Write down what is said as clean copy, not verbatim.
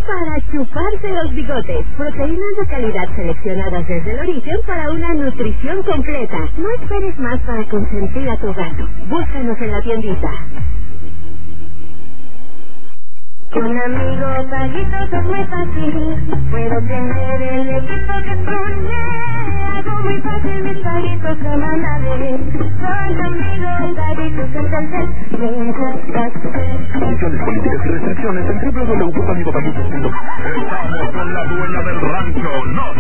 para chuparse los bigotes. Proteínas de calidad seleccionadas desde el origen para una nutrición completa. No esperes más para consentir a tu gato. Búscanos en la tiendita. Con amigos Paguitos es muy fácil. Puedo tener el equipo que soñé. Algo muy fácil, mis Paguitos semanales. Con amigos Paguitos entonces me encuentras. Condiciones políticas y restricciones en www.amigopaguitos.com. Estamos con la dueña del rancho, no